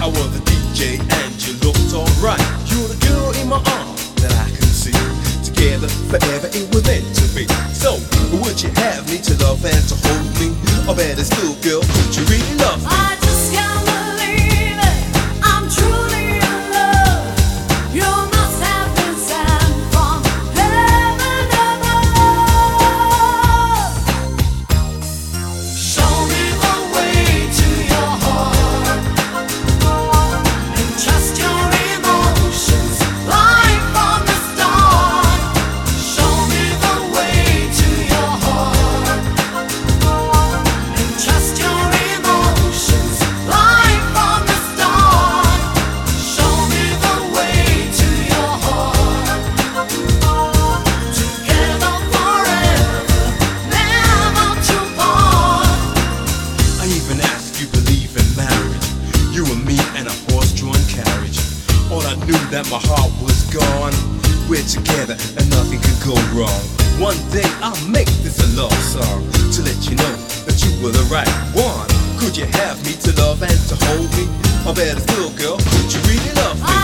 I was a DJ and you looked alright. You're the girl in my arms that I can see. Together forever it was meant to be. So would you have me to love and to hold me? Or better still, girl, would you really love me? I just can't believe it. I'm truly in love. You must have been sent from heaven above. Show me the way to your heart and trust your emotions right from the start. Show me the way to your heart and trust your emotions right from the start. Show me the way to your heart. Together forever, never to part. I even asked you believe in marriage. You and me and a horse-drawn carriage. All I knew that my heart was gone. We're together and nothing could go wrong. One day I'll make this a love song to let you know that you were the right one. Could you have me to love and to hold me? Or better still, girl, could you really love me?